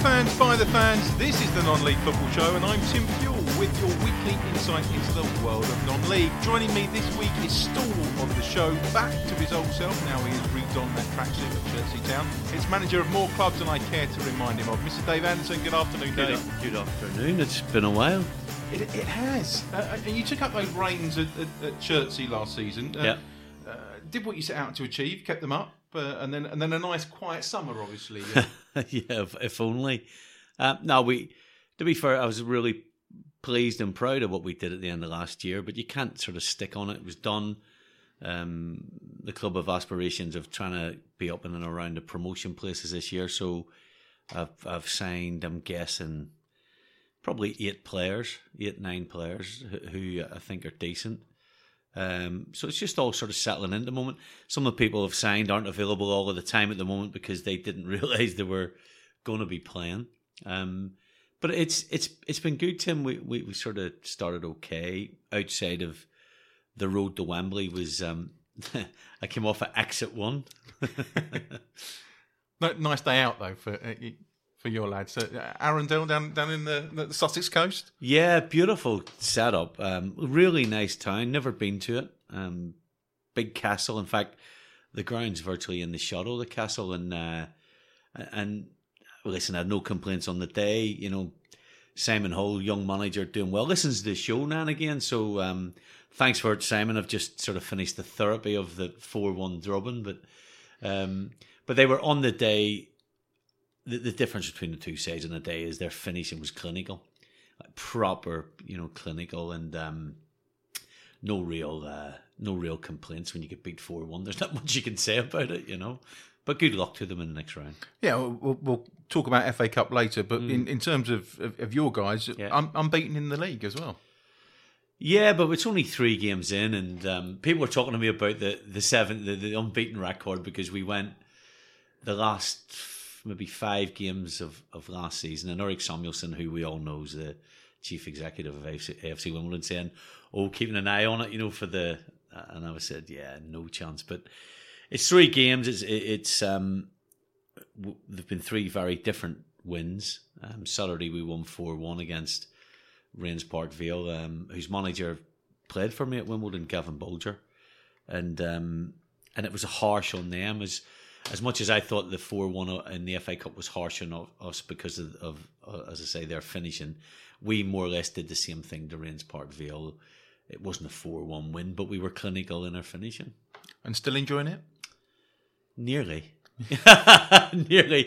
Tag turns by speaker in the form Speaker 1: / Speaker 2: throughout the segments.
Speaker 1: fans, by the fans, this is the Non-League Football Show and I'm Tim Fuel with your weekly insight into the world of non-league. Joining me this week is stalwart of the show, back to his old self, now he has redonned that tracksuit at Chertsey Town. It's manager of more clubs than I care to remind him of, Mr. Dave Anderson. Good afternoon, Dave.
Speaker 2: Good afternoon, it's been a while.
Speaker 1: It has. And you took up those reins at Chertsey last season.
Speaker 2: Yeah.
Speaker 1: Did what you set out to achieve, kept them up, and then a nice quiet summer, obviously.
Speaker 2: Yeah, if only. To be fair, I was really pleased and proud of what we did at the end of last year, but you can't sort of stick on it. It was done. The club have aspirations of trying to be up in and around the promotion places this year, so I've signed, I'm guessing, probably 9 players who I think are decent. So it's just all sort of settling in at the moment. Some of the people have signed aren't available all of the time at the moment because they didn't realise they were going to be playing. But it's been good, Tim. We sort of started okay. Outside of the road to Wembley was I came off at exit 1.
Speaker 1: Nice day out though for your lads. Arundel down in the Sussex coast.
Speaker 2: Yeah, beautiful setup. Really nice town. Never been to it. Big castle. In fact, the ground's virtually in the shadow of the castle. And listen, I had no complaints on the day. You know, Simon Hull, young manager, doing well. Listens to the show now and again. So thanks for it, Simon. I've just sort of finished the therapy of the 4-1 drubbing. But they were on the day. The difference between the two sides on the day is their finishing was clinical, like proper, clinical, and no real complaints when you get beat 4-1. There's not much you can say about it, But good luck to them in the next round.
Speaker 1: Yeah, we'll talk about FA Cup later, but in terms of your guys, yeah. I'm unbeaten in the league as well.
Speaker 2: Yeah, but it's only 3 games in, and people were talking to me about the unbeaten record because we went the last maybe 5 games of last season, and Eric Samuelson, who we all know is the chief executive of AFC Wimbledon, saying, keeping an eye on it, and I said, yeah, no chance. But it's 3 games. It's there've been 3 very different wins. Saturday we won 4-1 against Rains Park Vale, whose manager played for me at Wimbledon, Gavin Bolger, and it was harsh on them as much as I thought the 4-1 in the FA Cup was harsh on us because of as I say, their finishing. We more or less did the same thing to Rains Park Vale. It wasn't a 4-1 win, but we were clinical in our finishing.
Speaker 1: And still enjoying it?
Speaker 2: Nearly. Nearly.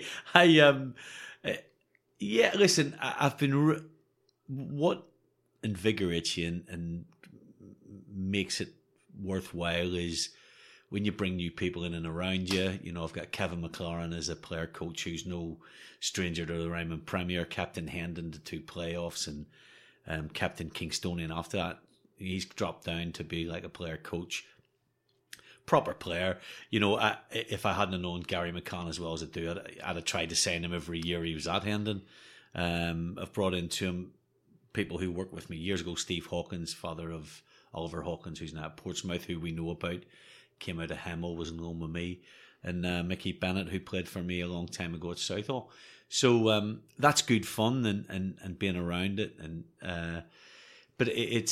Speaker 2: Listen, I've been... What invigorates you and makes it worthwhile is when you bring new people in and around you. I've got Kevin McLaren as a player coach who's no stranger to the Ryman Premier, Captain Hendon to 2 playoffs, and Captain Kingstonian after that. He's dropped down to be like a player coach. Proper player. If I hadn't known Gary McCann as well as I do, I'd have tried to sign him every year he was at Hendon. I've brought into him people who worked with me years ago. Steve Hawkins, father of Oliver Hawkins, who's now at Portsmouth, who we know about, came out of Hemel, was in loan with me, and Mickey Bennett, who played for me a long time ago at Southall. So that's good fun and being around it, but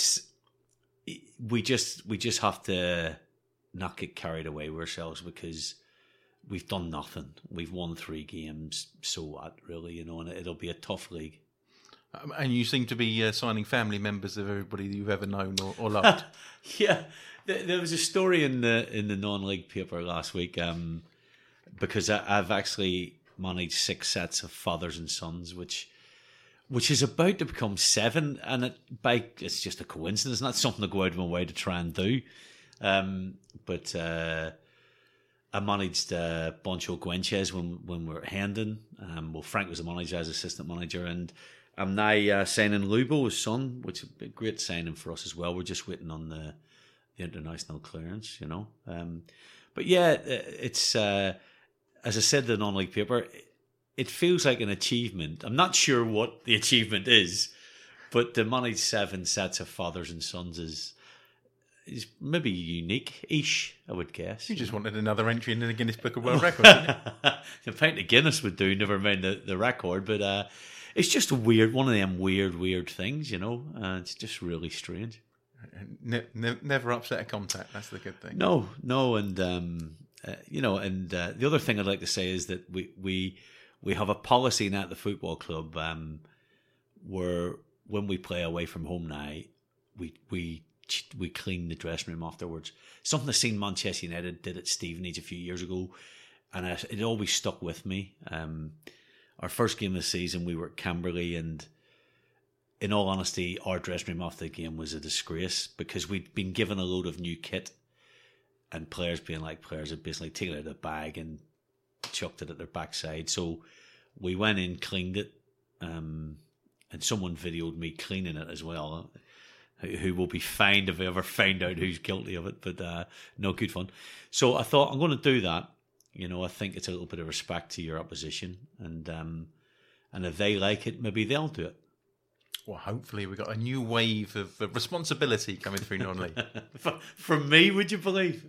Speaker 2: we just have to not get carried away with ourselves because we've done nothing. We've won 3 games, so what, really, and it'll be a tough league.
Speaker 1: And you seem to be signing family members of everybody that you've ever known or loved.
Speaker 2: Yeah, there was a story in the non-league paper last week because I've actually managed 6 sets of fathers and sons, which is about to become 7, and it's just a coincidence. It's not something to go out of my way to try and do. But I managed Boncho Guenchez when we were at Hendon. Frank was the manager, as assistant manager, and I'm now signing Lubo, his son, which is a great signing for us as well. We're just waiting on the international clearance, But yeah, it's as I said, the non-league paper, it feels like an achievement. I'm not sure what the achievement is, but to manage 7 sets of fathers and sons is maybe unique-ish, I would guess.
Speaker 1: You just wanted another entry in the Guinness Book of World Records, didn't you?
Speaker 2: a pint of Guinness would do, never mind the record. But it's just a one of them weird things, you know. It's just really strange.
Speaker 1: Never upset a contact. That's the good thing.
Speaker 2: No, and the other thing I'd like to say is that we have a policy now at the football club where when we play away from home now, we clean the dressing room afterwards. Something I've seen Manchester United did at Stevenage a few years ago, and it always stuck with me. Our first game of the season, we were at Camberley, and in all honesty, our dressing room after the game was a disgrace because we'd been given a load of new kit, and players had basically taken it out of the bag and chucked it at their backside. So we went in, cleaned it, and someone videoed me cleaning it as well, who will be fined if we ever find out who's guilty of it, but no good fun. So I thought, I'm going to do that. You know, I think it's a little bit of respect to your opposition, and if they like it, maybe they'll do it.
Speaker 1: Well, hopefully we've got a new wave of responsibility coming through non-league.
Speaker 2: From me, would you believe?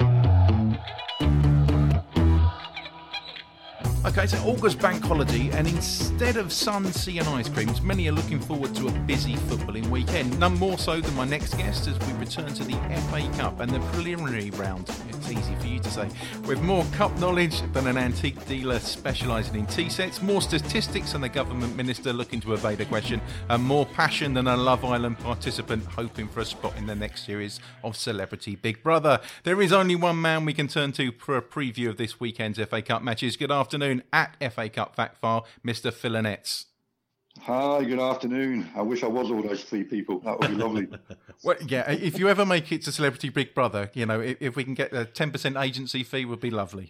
Speaker 1: Okay, it's August bank holiday, and instead of sun, sea and ice creams, many are looking forward to a busy footballing weekend. None more so than my next guest as we return to the FA Cup and the preliminary round. It's easy for you to say. With more cup knowledge than an antique dealer specialising in tea sets, more statistics than a government minister looking to evade a question, and more passion than a Love Island participant hoping for a spot in the next series of Celebrity Big Brother. There is only one man we can turn to for a preview of this weekend's FA Cup matches. Good afternoon. At FA Cup Fact File, Mr. Phil Annetts.
Speaker 3: Hi, good afternoon. I wish I was all those three people. That would be lovely.
Speaker 1: Well, yeah, if you ever make it to Celebrity Big Brother, you know, if we can get a 10% agency fee, would be lovely.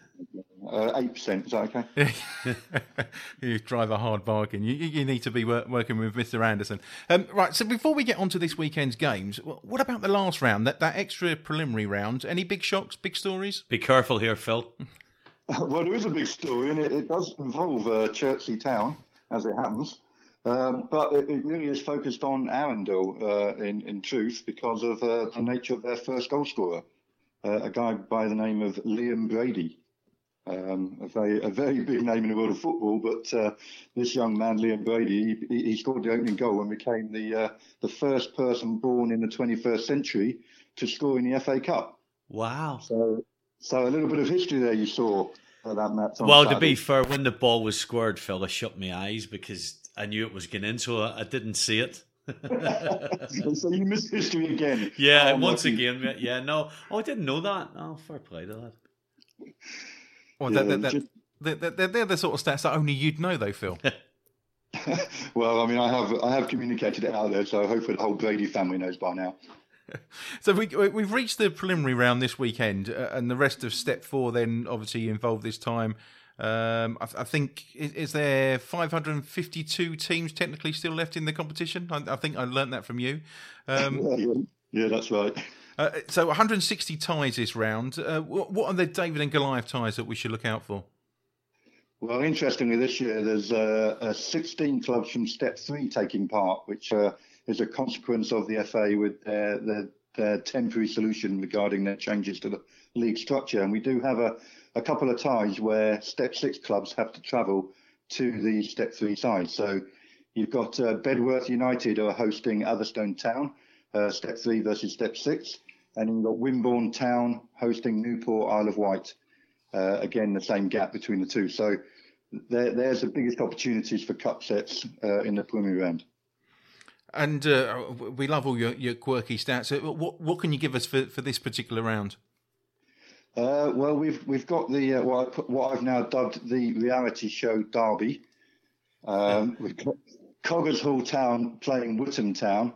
Speaker 3: 8%, is that okay?
Speaker 1: You drive a hard bargain. You need to be working with Mr. Anderson. Right, so before we get on to this weekend's games, what about the last round, that extra preliminary round? Any big shocks, big stories?
Speaker 2: Be careful here, Phil.
Speaker 3: Well, there is a big story, and it does involve Chertsey Town, as it happens. But it really is focused on Arundel, in truth, because of the nature of their first goal scorer, a guy by the name of Liam Brady. A very big name in the world of football, but this young man, Liam Brady, he scored the opening goal and became the first person born in the 21st century to score in the FA Cup.
Speaker 2: Wow.
Speaker 3: So a little bit of history there you saw that match.
Speaker 2: Well, Saturday. To be fair, when the ball was squared, Phil, I shut my eyes because I knew it was getting in, so I didn't see it.
Speaker 3: So you missed history again.
Speaker 2: Yeah, once again. Yeah, no. Oh, I didn't know that. Oh, fair play to that.
Speaker 1: Well, they're the sort of stats that only you'd know, though, Phil.
Speaker 3: Well, I mean, I have communicated it out there, so hopefully the whole Brady family knows by now.
Speaker 1: So we've reached the preliminary round this weekend, and the rest of Step 4 then obviously involved this time. I think, is there 552 teams technically still left in the competition? I think I learnt that from you.
Speaker 3: Yeah, that's right.
Speaker 1: So 160 ties this round. What are the David and Goliath ties that we should look out for?
Speaker 3: Well, interestingly, this year there's 16 clubs from Step 3 taking part, which is a consequence of the FA with their temporary solution regarding their changes to the league structure. And we do have a couple of ties where Step 6 clubs have to travel to the Step 3 side. So you've got Bedworth United who are hosting Atherstone Town, Step 3 versus Step 6. And you've got Wimborne Town hosting Newport Isle of Wight. Again, the same gap between the two. So there's the biggest opportunities for cup sets in the preliminary round.
Speaker 1: And we love all your quirky stats. What can you give us for this particular round?
Speaker 3: Well, we've got the what I've now dubbed the reality show derby. We've got Coggeshall Town playing Wootton Town.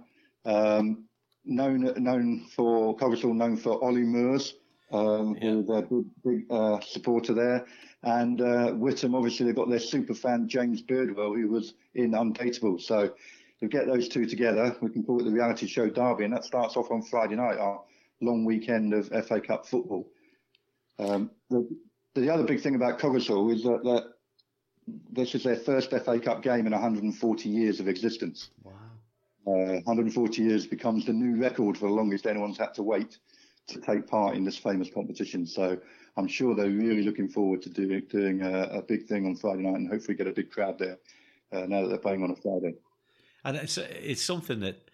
Speaker 3: Known for Ollie Moores, who's a big supporter there, and Witham, obviously they've got their super fan James Birdwell, who was in Undateable. So we get those two together, we can call it the reality show derby, and that starts off on Friday night, our long weekend of FA Cup football. The other big thing about Coggeshall is that this is their first FA Cup game in 140 years of existence. Wow. 140 years becomes the new record for the longest anyone's had to wait. to take part in this famous competition. So I'm sure they're really looking forward to doing a big thing on Friday night and hopefully get a big crowd there now that they're playing on a Friday.
Speaker 2: And it's something that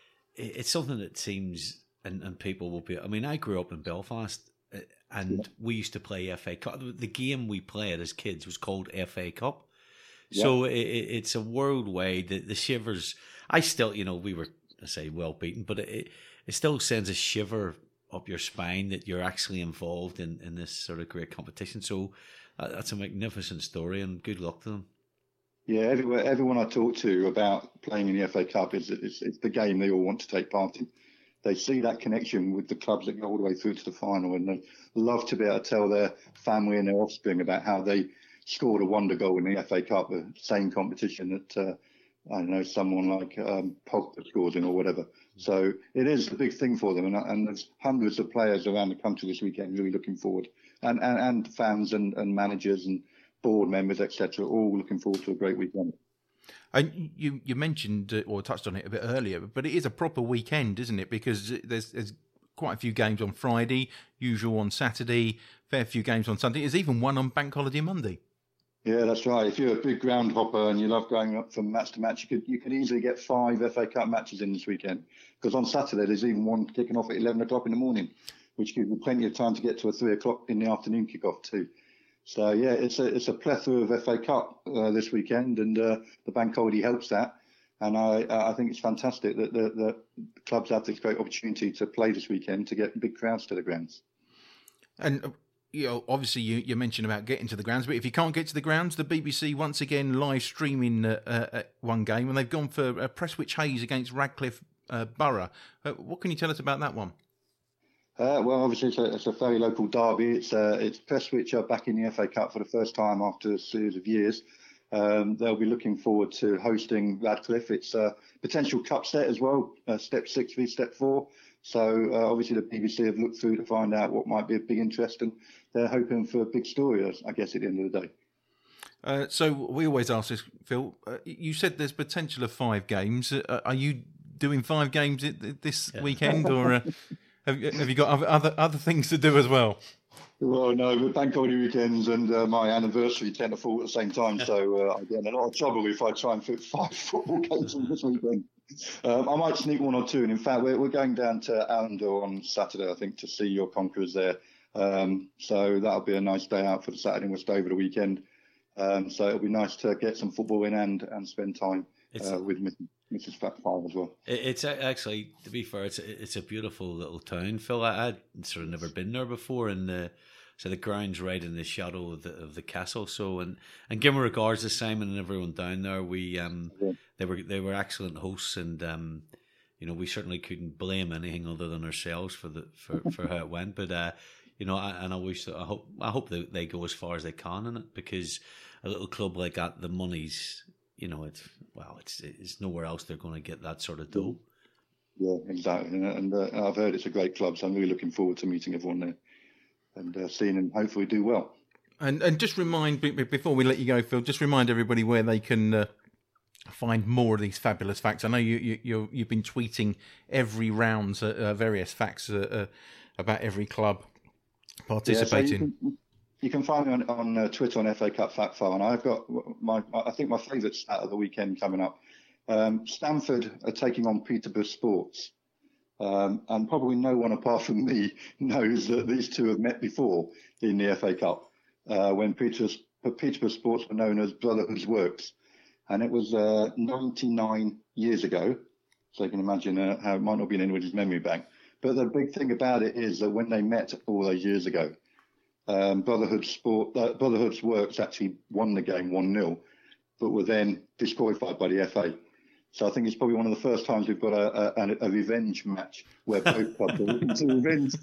Speaker 2: seems and people will be. I mean, I grew up in Belfast, and we used to play FA Cup. The game we played as kids was called FA Cup. Yeah. So it's a world way. The shivers. I still, we were, I say, well beaten, but it still sends a shiver up your spine that you're actually involved in this sort of great competition. So that's a magnificent story, and good luck to them.
Speaker 3: Yeah, everyone I talk to about playing in the FA Cup it's the game they all want to take part in. They see that connection with the clubs that go all the way through to the final, and they love to be able to tell their family and their offspring about how they scored a wonder goal in the FA Cup, the same competition that I don't know, someone like Pogba scores in or whatever. So it is a big thing for them, and there's hundreds of players around the country this weekend really looking forward, and fans and managers and board members, etc., all looking forward to a great weekend.
Speaker 4: And you mentioned or touched on it a bit earlier, but it is a proper weekend, isn't it? Because there's quite a few games on Friday, usual on Saturday, fair few games on Sunday. There's even one on Bank Holiday Monday.
Speaker 3: Yeah, that's right. If you're a big ground hopper and you love going up from match to match, you could easily get 5 FA Cup matches in this weekend. Because on Saturday there's even one kicking off at 11 o'clock in the morning, which gives you plenty of time to get to a 3 o'clock in the afternoon kickoff too. So yeah, it's a plethora of FA Cup this weekend, and the bank holiday helps that. And I think it's fantastic that the clubs have this great opportunity to play this weekend to get big crowds to the grounds.
Speaker 4: And obviously you mentioned about getting to the grounds, but if you can't get to the grounds, the BBC once again live streaming one game, and they've gone for Prestwich Hayes against Radcliffe Borough. What can you tell us about that one?
Speaker 3: Well, obviously it's a very local derby. It's Prestwich are back in the FA Cup for the first time after a series of years. They'll be looking forward to hosting Radcliffe. It's a potential cup set as well, step 6 v step 4. So obviously the BBC have looked through to find out what might be of big interest, and they're hoping for a big story, I guess, at the end of the day.
Speaker 4: So we always ask this, Phil. You said there's potential of 5 games. Are you doing 5 games this weekend, or have you got other things to do as well?
Speaker 3: Well, no, but bank holiday weekends and my anniversary tend to fall at the same time, so I get in a lot of trouble if I try and fit 5 football games in this weekend. I might sneak 1 or 2, and in fact, we're going down to Arundel on Saturday, I think, to see your Conquerors there. So that'll be a nice day out for the Saturday, and we'll stay over the weekend. So it'll be nice to get some football in and spend time with Mrs. Fat Five as well.
Speaker 2: It's actually, to be fair, it's a beautiful little town, Phil. I'd sort of never been there before, and so the ground's right in the shadow of the castle. So and give my regards to Simon and everyone down there. They were excellent hosts, and we certainly couldn't blame anything other than ourselves for how it went. But I hope that they go as far as they can in it, because a little club like that, the money's, it's nowhere else they're going to get that sort of dough.
Speaker 3: Yeah, exactly. And I've heard it's a great club, so I'm really looking forward to meeting everyone there and seeing them hopefully do well.
Speaker 4: And just remind, before we let you go, Phil, just remind everybody where they can find more of these fabulous facts. I know you've been tweeting every round various facts about every club participating.
Speaker 3: Yeah, so you can find me on Twitter on FA Cup Fact File, and I've got my favourite stat of the weekend coming up. Stamford are taking on Peterborough Sports, and probably no one apart from me knows that these two have met before in the FA Cup when Peterborough Sports were known as Brotherhood's Works, and it was 99 years ago. So you can imagine how it might not be in anybody's memory bank. But the big thing about it is that when they met all those years ago, Brotherhood's Works actually won the game 1-0, but were then disqualified by the FA. So I think it's probably one of the first times we've got a revenge match where both clubs are looking to revenge.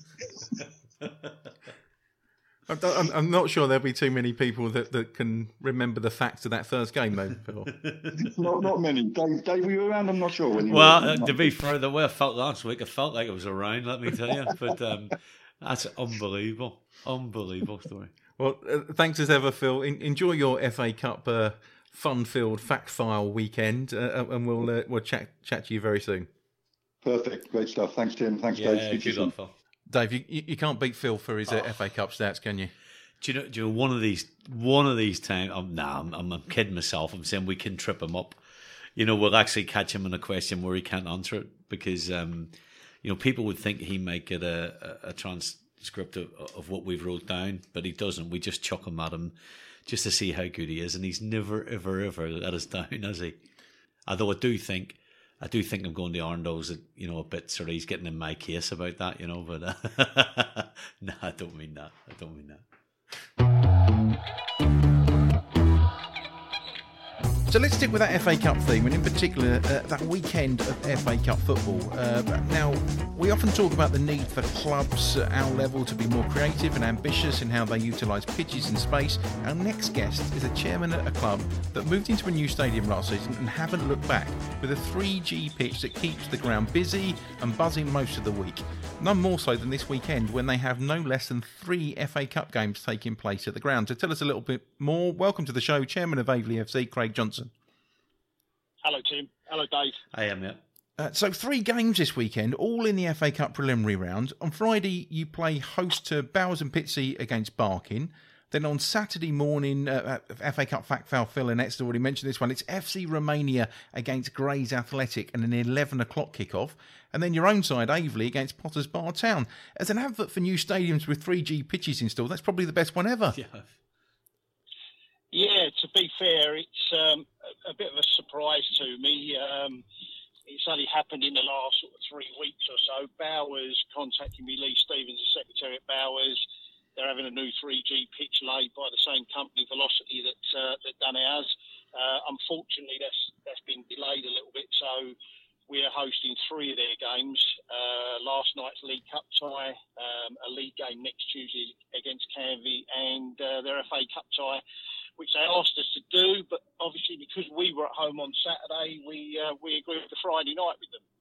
Speaker 4: I'm not sure there'll be too many people that can remember the facts of that first game, though, Phil.
Speaker 3: not many. Dave, were you around? I'm not sure.
Speaker 2: To be fair, the way I felt last week, I felt like I was around, let me tell you. But that's unbelievable. Unbelievable story.
Speaker 4: Well, thanks as ever, Phil. Enjoy your FA Cup fun-filled fact file weekend, and we'll chat to you very soon.
Speaker 3: Perfect. Great stuff. Thanks, Tim. Thanks, Dave.
Speaker 2: Good luck, Phil.
Speaker 4: Dave, you can't beat Phil for his FA Cup stats, can you?
Speaker 2: Do you know one of these times? I'm kidding myself. I'm saying we can trip him up. We'll actually catch him in a question where he can't answer it because people would think he might get a transcript of what we've wrote down, but he doesn't. We just chuck him at him just to see how good he is, and he's never ever let us down, has he? Although I do think I'm going to Arndo's, a bit sort of he's getting in my case about that, but no, I don't mean that.
Speaker 4: So let's stick with that FA Cup theme, and in particular that weekend of FA Cup football. Now, we often talk about the need for clubs at our level to be more creative and ambitious in how they utilise pitches and space. Our next guest is a chairman at a club that moved into a new stadium last season and haven't looked back, with a 3G pitch that keeps the ground busy and buzzing most of the week. None more so than this weekend, when they have no less than 3 FA Cup games taking place at the ground. To tell us a little bit more, welcome to the show, Chairman of Aveley FC, Craig Johnson.
Speaker 5: Hello, Tim. Hello, Dave.
Speaker 2: I am, yeah.
Speaker 4: So 3 games this weekend, all in the FA Cup preliminary round. On Friday, you play host to Bowers and Pitsea against Barking. Then on Saturday morning, FA Cup Phil and Exeter already mentioned this one. It's FC Romania against Grays Athletic and an 11 o'clock kickoff. And then your own side, Aveley, against Potters Bar Town. As an advert for new stadiums with 3G pitches installed, that's probably the best one ever.
Speaker 5: Yeah, to be fair, it's a bit of a surprise to me. It's only happened in the last sort of 3 weeks or so. Bowers contacted me, Lee Stevens, the secretary at Bowers. They're having a new 3G pitch laid by the same company, Velocity, that done ours. Unfortunately, that's been delayed a little bit, so we are hosting 3 of their games. Last night's League Cup tie, a league game next Tuesday against Canvey, and their FA Cup tie, which they asked us to do, but obviously because we were at home on Saturday, we agreed the Friday night with them.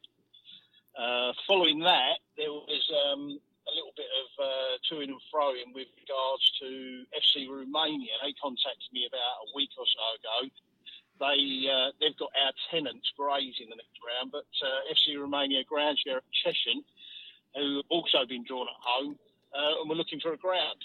Speaker 5: Following that, there was a little bit of to-in and fro-in with regards to FC Romania. They contacted me about a week or so ago. They've got our tenants, Grays, in the next round, but FC Romania ground share at Cheshire, who have also been drawn at home, and we're looking for a ground.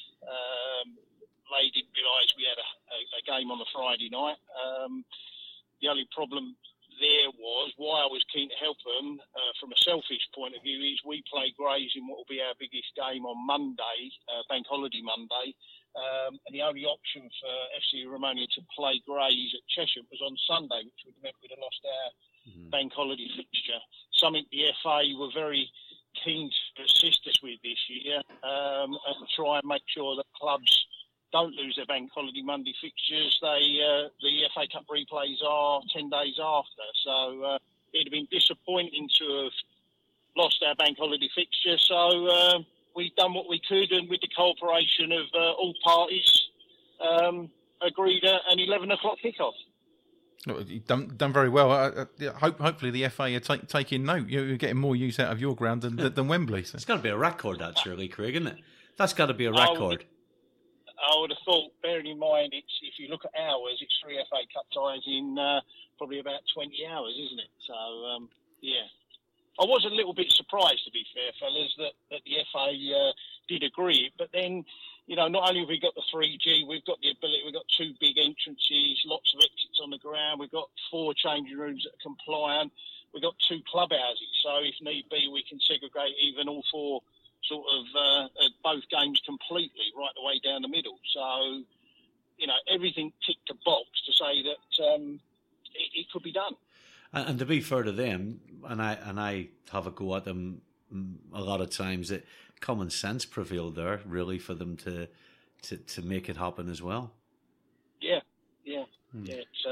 Speaker 5: They didn't realise we had a game on the Friday night. The only problem there was, why I was keen to help them from a selfish point of view, is we play Grays in what will be our biggest game on Monday, Bank Holiday Monday. And the only option for FC Romania to play Grays at Cheshire was on Sunday, which would have meant we'd have lost our Bank Holiday fixture. Something the FA were very keen to assist us with this year, and try and make sure that clubs don't lose their Bank Holiday Monday fixtures. The FA Cup replays are 10 days after, so it'd have been disappointing to have lost our Bank Holiday fixture. So we've done what we could, and with the cooperation of all parties, agreed an 11 o'clock kickoff.
Speaker 4: You've done very well. Hopefully the FA are taking note. You're getting more use out of your ground than Wembley. So.
Speaker 2: It's got to be a record, that, surely, Craig, isn't it? That's got to be a record.
Speaker 5: I would have thought, bearing in mind, if you look at hours, it's 3 FA Cup ties in probably about 20 hours, isn't it? So, yeah. I was a little bit surprised, to be fair, fellas, that the FA did agree. But then, not only have we got the 3G, we've got the ability, we've got 2 big entrances, lots of exits on the ground, we've got 4 changing rooms that are compliant, we've got 2 clubhouses. So if need be, we can segregate even all 4 sort of both games completely, right the way down the middle. So, everything ticked a box to say that it could be done.
Speaker 2: And to be fair to them, and I have a go at them a lot of times, that common sense prevailed there, really, for them to make it happen as well. Yeah.
Speaker 5: It's,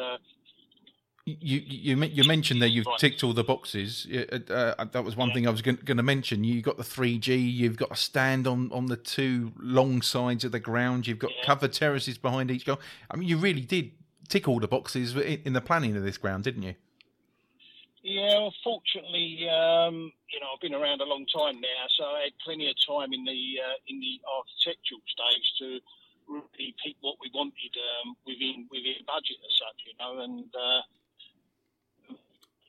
Speaker 4: You mentioned there you've ticked all the boxes. That was one thing I was going to mention. You got the 3G. You've got a stand on the 2 long sides of the ground. You've got covered terraces behind each goal. I mean, you really did tick all the boxes in the planning of this ground, didn't you?
Speaker 5: Yeah, well, fortunately, I've been around a long time now, so I had plenty of time in the architectural stage to really pick what we wanted within budget as such, and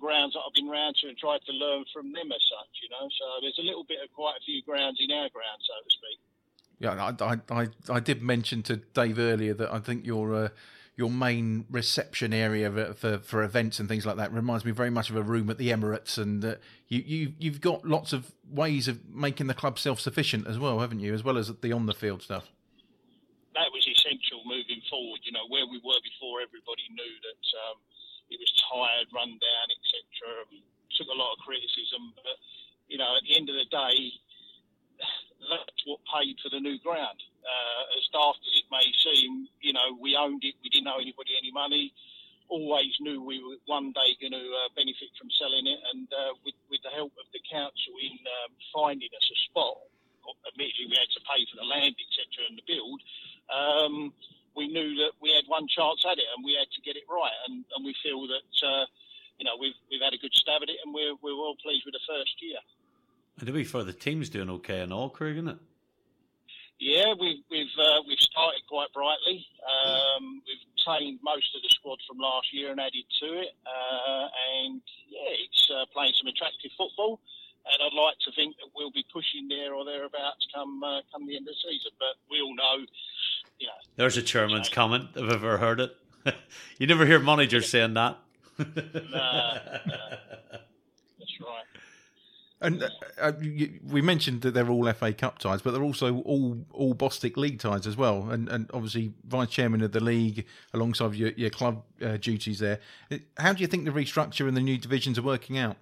Speaker 5: grounds that I've been round to and tried to learn from them as such, you know. So there's a little bit of quite a few grounds in our ground, so to speak.
Speaker 4: Yeah, I did mention to Dave earlier that I think your main reception area for events and things like that reminds me very much of a room at the Emirates, and you've got lots of ways of making the club self-sufficient as well, haven't you? As well as the on-the-field stuff.
Speaker 5: That was essential moving forward. You know, where we were before, everybody knew that it was tired, run down, etc. Took a lot of criticism, but you know, at the end of the day, that's what paid for the new ground. As daft as it may seem, you know, we owned it. We didn't owe anybody any money. Always knew we were one day going to benefit from selling it. And with the help of the council in finding us a spot, admittedly we had to pay for the land, etc., and the build. We knew that we had one chance at it, and we had to get it right. And we feel that you know, we've had a good stab at it, and we're well pleased with the first year.
Speaker 2: And to be fair, the team's doing okay and all, Craig, isn't it?
Speaker 5: Yeah, we've started quite brightly. We've retained most of the squad from last year and added to it, and yeah, it's playing some attractive football. And I'd like to think that we'll be pushing there or thereabouts come the end of the season. But we all know, you know.
Speaker 2: There's a chairman's comment, if I've ever heard it. You never hear managers saying that.
Speaker 5: Nah, that's right.
Speaker 4: And we mentioned that they're all FA Cup ties, but they're also all Bostik League ties as well. And obviously, vice chairman of the league alongside your club duties there. How do you think the restructure and the new divisions are working out?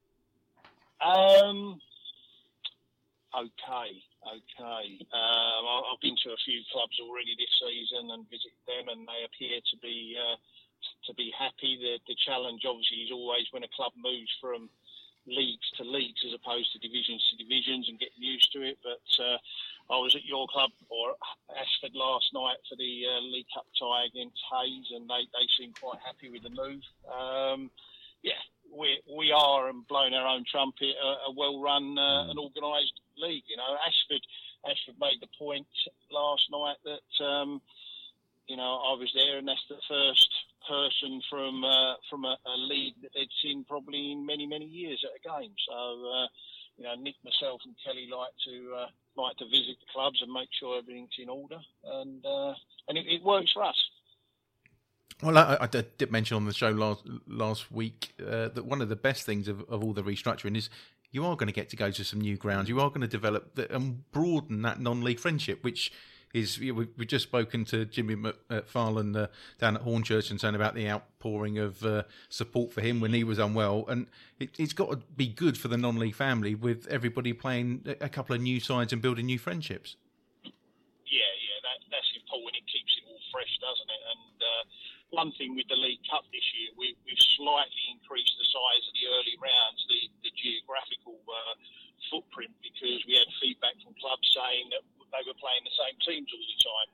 Speaker 5: Okay. I've been to a few clubs already this season and visited them, and they appear to be happy. The challenge, obviously, is always when a club moves from leagues to leagues as opposed to divisions and getting used to it. But I was at your club or Ashford last night for the League Cup tie against Hayes, and they seem quite happy with the move. Yeah, we are, and blowing our own trumpet, a well-run and organised league. You know, Ashford made the point last night that you know, I was there, and that's the first person from a league that they'd seen probably in many years at a game. So you know, Nick, myself, and Kelly like to visit the clubs and make sure everything's in order, and it works for us.
Speaker 4: Well, I did mention on the show last week that one of the best things of all the restructuring is you are going to get to go to some new grounds. You are going to develop and broaden that non-league friendship, which is, we've just spoken to Jimmy McFarlane down at Hornchurch and saying about the outpouring of support for him when he was unwell. And it's got to be good for the non-league family with everybody playing a couple of new sides and building new friendships.
Speaker 5: Yeah, that's important. It keeps it all fresh, doesn't it? And one thing with the League Cup this year, we've slightly increased the size of the early rounds, the geographical footprint, because we had feedback from clubs saying that they were playing the same teams all the time.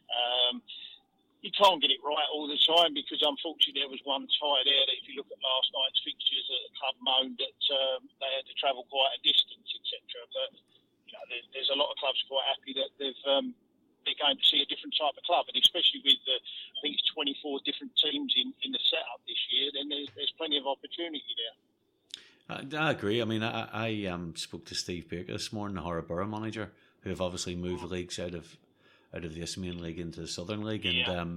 Speaker 5: You can't get it right all the time, because unfortunately there was one tie there that if you look at last night's fixtures, the club moaned that they had to travel quite a distance, etc. But you know, there's a lot of clubs quite happy that they're going to see a different type of club, and especially with I think it's 24 different teams in the setup this year, then there's plenty of opportunity there.
Speaker 2: I agree. I mean, I spoke to Steve Baker this morning, the Horraborough manager, who have obviously moved leagues out of the Isthmian League into the Southern League, and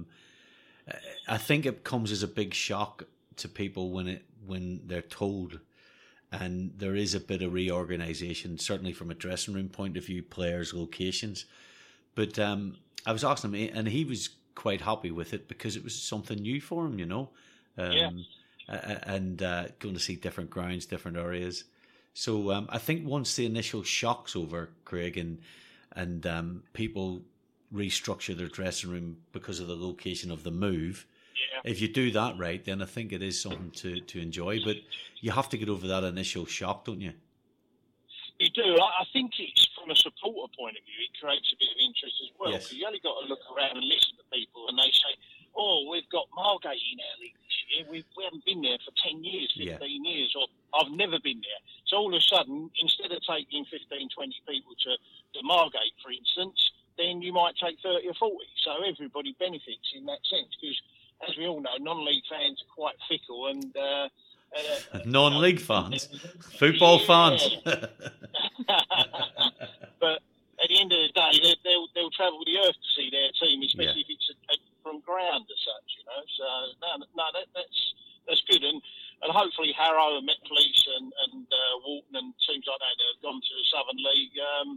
Speaker 2: I think it comes as a big shock to people when they're told, and there is a bit of reorganisation, certainly from a dressing room point of view, players, locations. But I was asking him, and he was quite happy with it because it was something new for him, you know. And going to see different grounds, different areas. So I think once the initial shock's over, Craig, and people restructure their dressing room because of the location of the move, if you do that right, then I think it is something to enjoy. But you have to get over that initial shock, don't you?
Speaker 5: You do. I think it's from a supporter point of view, it creates a bit of interest as well.
Speaker 2: Yes.
Speaker 5: You only got to look around and listen to people, and they say, "Oh, we've got Margate in our league this year. We haven't been there for 10 years, 15 years, or I've never been there." So all of a sudden, instead of taking 15, 20 people to Margate, for instance, then you might take 30 or 40. So everybody benefits in that sense, because as we all know, non-league fans are quite fickle, and
Speaker 2: Non-league fans, football fans.
Speaker 5: But at the end of the day, they'll travel the earth to see their team, especially if it's a different ground as such, you know. So that's good, and hopefully Harrow and Met Police and Walton and teams like that have gone to the Southern League,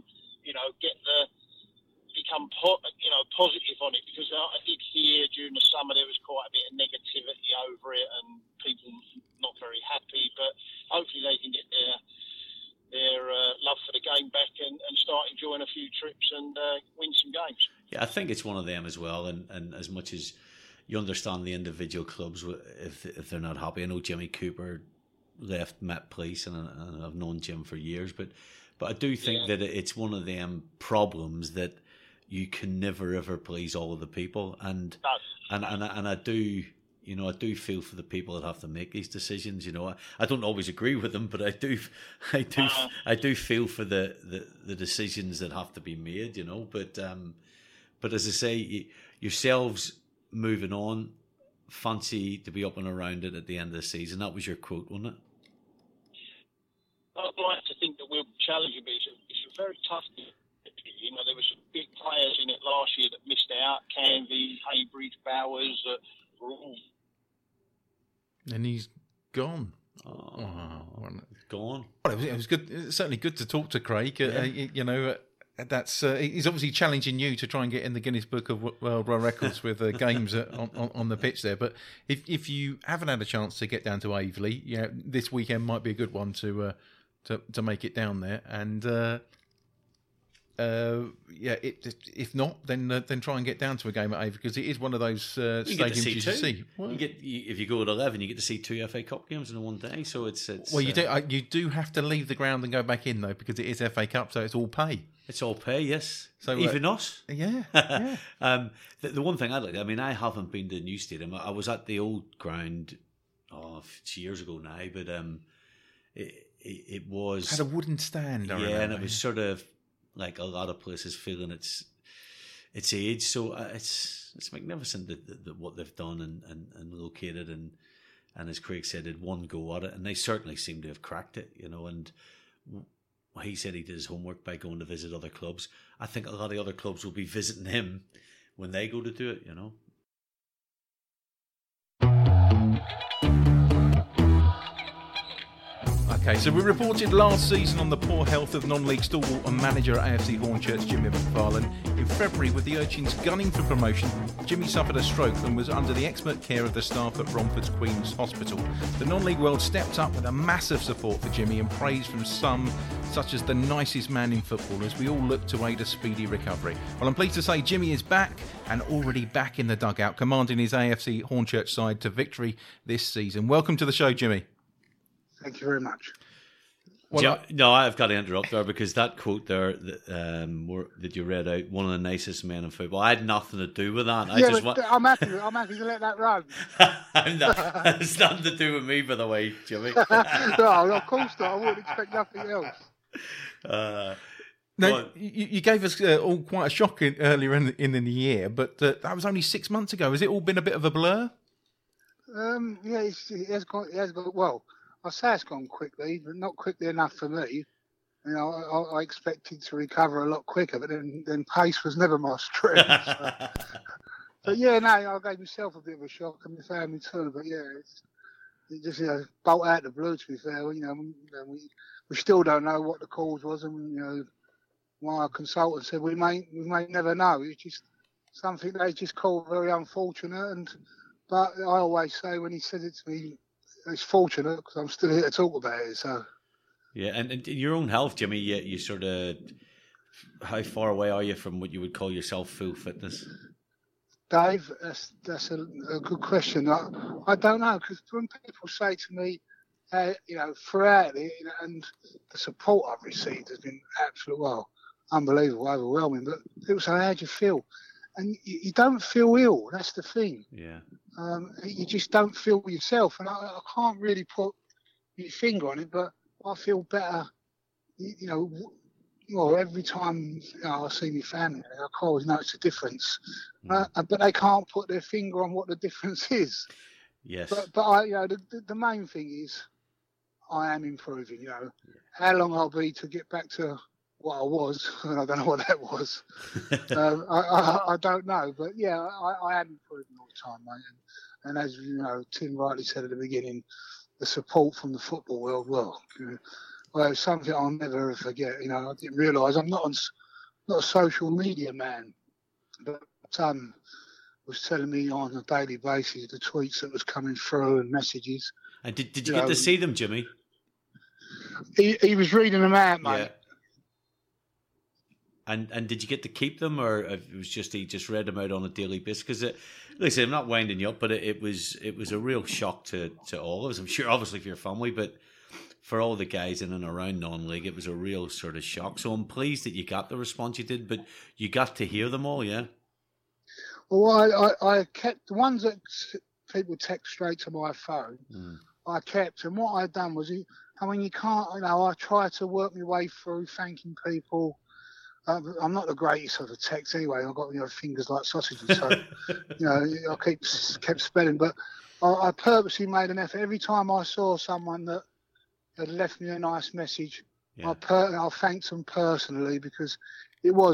Speaker 5: become positive on it, because I did hear during the summer there was quite a bit of negativity over it and people not very happy, but hopefully they can get their love for the game back and start enjoying a few trips and win some games.
Speaker 2: Yeah, I think it's one of them as well, and as much as you understand the individual clubs, if they're not happy. I know Jimmy Cooper left Met Police, and I've known Jim for years, but I do think that it's one of them problems that you can never ever please all of the people, and I do, I do feel for the people that have to make these decisions. I don't always agree with them, but I do feel for the decisions that have to be made. But as I say, yourselves moving on, fancy to be up and around it at the end of the season. That was your quote, wasn't it?
Speaker 5: I'd like to think that we'll challenge you, but it's a very tough thing. There were some big players in it last year that missed out. Canvey, Haybridge, Bowers, were all... And
Speaker 4: he's gone.
Speaker 2: Gone.
Speaker 4: Well, it was good. It's certainly good to talk to Craig. That's he's obviously challenging you to try and get in the Guinness Book of World Records with games on the pitch there. But if you haven't had a chance to get down to Aveley, this weekend might be a good one to make it down there. And if not, then try and get down to a game at Aveley, because it is one of those stadiums you should see.
Speaker 2: Well, if you go at 11, you get to see 2 FA Cup games in one day. So it's
Speaker 4: well, you do have to leave the ground and go back in though, because it is FA Cup, so it's all pay.
Speaker 2: It's all pay, yes. So even us.
Speaker 4: Yeah.
Speaker 2: The one thing I haven't been to the new stadium. I was at the old ground years ago now, but it was
Speaker 4: had a wooden stand. I remember.
Speaker 2: And it was sort of like a lot of places feeling its age. So it's magnificent that what they've done and located and as Craig said, had one go at it, and they certainly seem to have cracked it. And he said he did his homework by going to visit other clubs. I think a lot of other clubs will be visiting him when they go to do it,
Speaker 4: Okay, so we reported last season on the poor health of non-league stalwart and manager at AFC Hornchurch, Jimmy McFarlane. In February, with the Urchins gunning for promotion, Jimmy suffered a stroke and was under the expert care of the staff at Romford's Queen's Hospital. The non-league world stepped up with a massive support for Jimmy and praise from some, such as the nicest man in football, as we all look to aid a speedy recovery. Well, I'm pleased to say Jimmy is back and already back in the dugout, commanding his AFC Hornchurch side to victory this season. Welcome to the show, Jimmy.
Speaker 6: Thank you very much.
Speaker 2: Well, I've got to interrupt there, because that quote there that you read out, one of the nicest men in football, I had nothing to do with that.
Speaker 6: I'm happy to let that run.
Speaker 2: It's nothing to do with me, by the way, Jimmy.
Speaker 6: No, of course not. I wouldn't expect nothing else.
Speaker 4: Now, you gave us all quite a shock earlier in the year, but that was only 6 months ago. Has it all been a bit of a blur?
Speaker 6: It has gone well. I say it's gone quickly, but not quickly enough for me. I expected to recover a lot quicker, but then pace was never my strength. So. But I gave myself a bit of a shock, and my family too. But it just bolt out the blue. To be fair, we still don't know what the cause was, and my consultant said we may never know. It's just something they just call very unfortunate. But I always say, when he said it to me, it's fortunate, because I'm still here to talk about it. So,
Speaker 2: and in your own health, Jimmy, you sort of, how far away are you from what you would call yourself full fitness?
Speaker 6: Dave, that's a good question. I don't know, because when people say to me, throughout it, and the support I've received has been absolutely unbelievable, overwhelming. But people say, "How do you feel?" And you don't feel ill. That's the thing.
Speaker 2: Yeah.
Speaker 6: You just don't feel yourself, and I can't really put my finger on it, but I feel better. Every time I see my family, I always notice a difference. But they can't put their finger on what the difference is.
Speaker 2: Yes.
Speaker 6: But I, the main thing is I am improving. How long I'll be to get back to what I was, and I don't know what that was. I don't know, but yeah, I am improving all the time, mate. And as Tim rightly said at the beginning, the support from the football world, well, it's something I'll never forget. I didn't realise I'm not a social media man, but was telling me on a daily basis the tweets that was coming through and messages.
Speaker 2: And did you get to see them, Jimmy?
Speaker 6: He was reading them out, mate.
Speaker 2: Yeah. And did you get to keep them, or it was just he just read them out on a daily basis? Because listen, I'm not winding you up, but it was a real shock to all of us. I'm sure, obviously, for your family, but for all the guys in and around non-league, it was a real sort of shock. So I'm pleased that you got the response you did, but you got to hear them all, yeah.
Speaker 6: Well, I kept the ones that people text straight to my phone. I kept, and what I'd done was, you can't. I try to work my way through thanking people. I'm not the greatest of the text anyway. I've got fingers like sausages, so I kept spelling. But I purposely made an effort every time I saw someone that had left me a nice message. Yeah. I thanked them personally because it was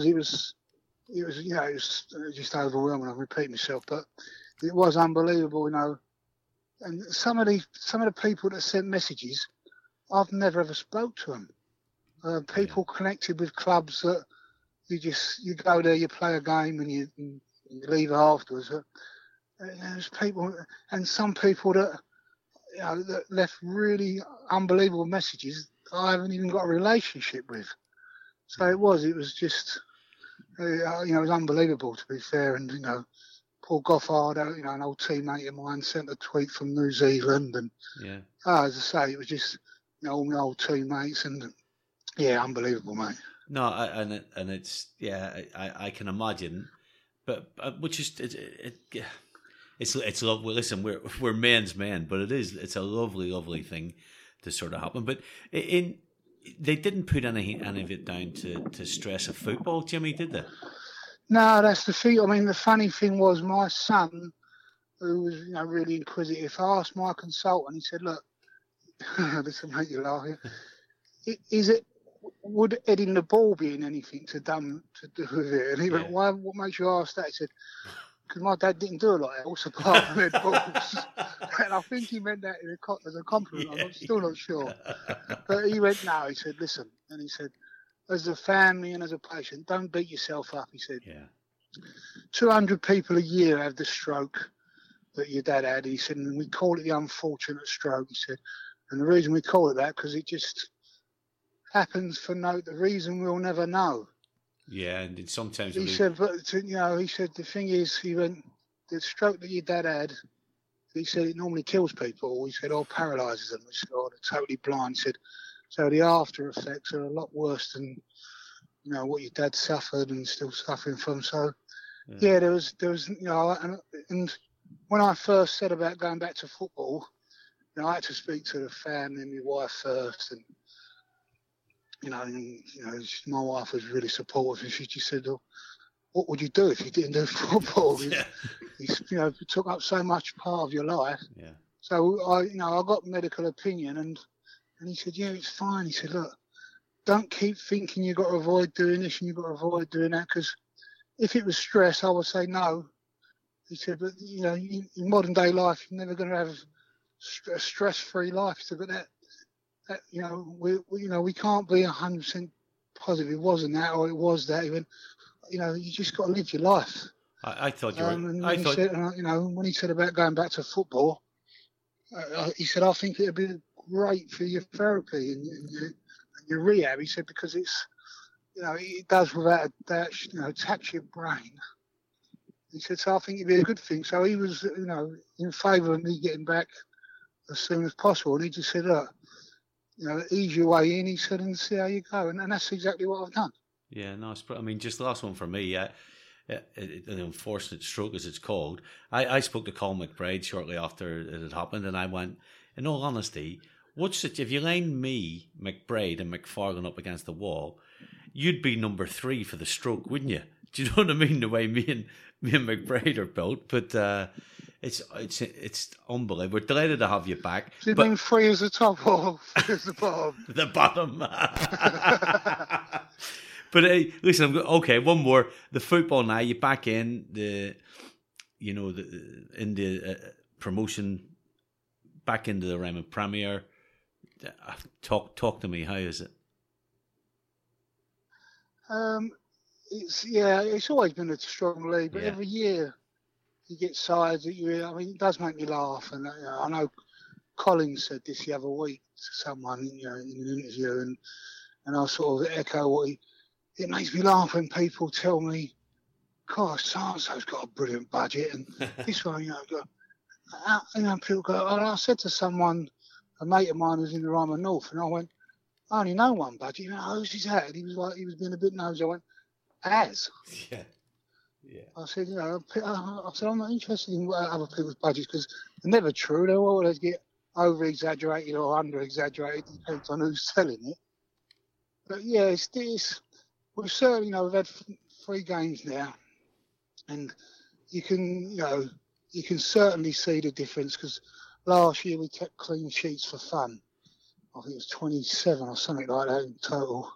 Speaker 6: just overwhelming. I repeat myself, but it was unbelievable, And some of the people that sent messages, I've never ever spoke to them. People connected with clubs that you go there, you play a game, and you leave afterwards. There's people, and some people that that left really unbelievable messages that I haven't even got a relationship with. So it was just, it was unbelievable, to be fair. And Paul Goffard, an old teammate of mine, sent a tweet from New Zealand, and as I say, it was just all my old teammates, and unbelievable, mate.
Speaker 2: No, and it's I can imagine, but which is it's lovely. Listen, we're men's men, but it's a lovely thing to sort of happen. But they didn't put any of it down to stress of football, Jimmy, did they?
Speaker 6: No, that's the thing. I mean, the funny thing was my son, who was really inquisitive, asked my consultant. He said, "Look, this will make you laugh. Would heading the ball be in anything to do with it?" And he went, "Why? What makes you ask that?" He said, "Because my dad didn't do a lot else apart from head balls." And I think he meant that as a compliment. I'm still not sure. But he went, "No," he said, "listen." And he said, "As a family and as a patient, don't beat yourself up." He said, 200 people a year have the stroke that your dad had. He said, and we call it the unfortunate stroke. He said, and the reason we call it that, because it just happens for the reason we'll never know.
Speaker 2: Yeah, and sometimes
Speaker 6: he said, but he said the thing is, he went, the stroke that your dad had, he said it normally kills people. He said, or paralyses them, or they're totally blind. He said, so the after effects are a lot worse than what your dad suffered and still suffering from. So there was and when I first said about going back to football, I had to speak to the family and my wife first, and my wife was really supportive, and she just said, "Oh, what would you do if you didn't do football? It took up so much part of your life." Yeah. So I got medical opinion, and he said, "Yeah, it's fine." He said, "Look, don't keep thinking you've got to avoid doing this and you've got to avoid doing that, because if it was stress, I would say no." He said, "But in modern day life, you're never going to have a stress-free life." So, but that we can't be 100% positive. It wasn't that, or it was that. Even you just got to live your life.
Speaker 2: I thought you were.
Speaker 6: When he said about going back to football, he said, "I think it'd be great for your therapy and your rehab." He said, because it's it does without a doubt tax your brain. He said, so I think it'd be a good thing. So he was in favour of me getting back as soon as possible, and he just said, "Look, ease your way in," he said, "and see how you go." And that's exactly what I've done.
Speaker 2: Yeah, nice. I mean, just the last one for me, an unfortunate stroke, as it's called. I spoke to Colin McBride shortly after it had happened, and I went, in all honesty, if you line me, McBride, and McFarlane up against the wall, you'd be number 3 for the stroke, wouldn't you? Do you know what I mean? The way me and McBride are built. But It's unbelievable. We're delighted to have you back.
Speaker 6: Do you mean free as the top or free as the bottom?
Speaker 2: The bottom. But listen, okay, one more. The football now. You're back in the promotion, back into the Raymond Premier. Talk to me. How is it?
Speaker 6: It's always been a strong league, but every year you get sides that it does make me laugh. And I know Colin said this the other week to someone, in an interview, and I sort of echo what it makes me laugh when people tell me, gosh, so-and-so's got a brilliant budget, and this one, people go, and I said to someone, a mate of mine who's in the Ryman North, and I went, I only know one budget. Who's his hat? And he was being a bit nosy. I went, Az.
Speaker 2: Yeah.
Speaker 6: I said, I'm not interested in other people's budgets because they're never true. They always get over-exaggerated or under-exaggerated, depends on who's selling it. But yeah, we've certainly, we've had 3 games now, and you can certainly see the difference because last year we kept clean sheets for fun. I think it was 27 or something like that in total.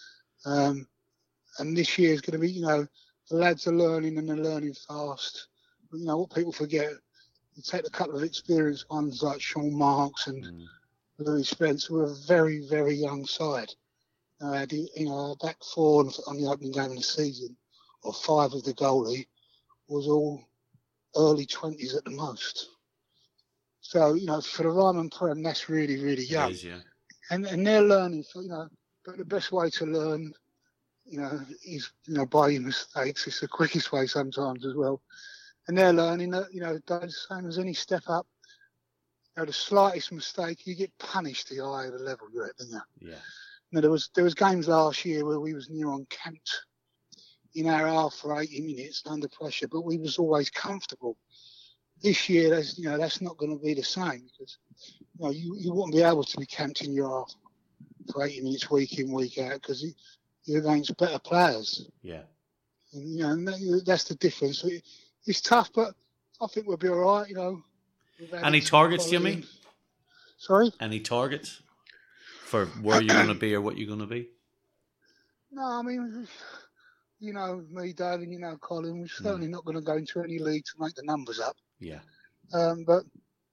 Speaker 6: And this year is going to be, the lads are learning and they're learning fast. But, what people forget, you take a couple of experienced ones like Sean Marks and Louis Spence, who are a very, very young side. Our back 4 on the opening game of the season, or 5 of the goalie, was all early 20s at the most. So, for the Ryman Prem, that's really, really young.
Speaker 2: It is, yeah.
Speaker 6: And they're learning, but the best way to learn, is, by your mistakes. It's the quickest way sometimes as well. And they're learning that, the same as any step up, the slightest mistake, you get punished the higher the level you're at, don't you?
Speaker 2: Yeah.
Speaker 6: Now, there was games last year where we was near on camped in our half for 80 minutes under pressure, but we was always comfortable. This year, that's not going to be the same because you wouldn't be able to be camped in your half for 80 minutes week in, week out because you're against better players.
Speaker 2: Yeah.
Speaker 6: And, that's the difference. It's tough, but I think we'll be all right.
Speaker 2: Any targets, Jimmy?
Speaker 6: Sorry?
Speaker 2: Any targets for where you're going to be or what you're going to be?
Speaker 6: No, I mean, me, Dave, and Colin, we're certainly not going to go into any league to make the numbers up.
Speaker 2: Yeah.
Speaker 6: But,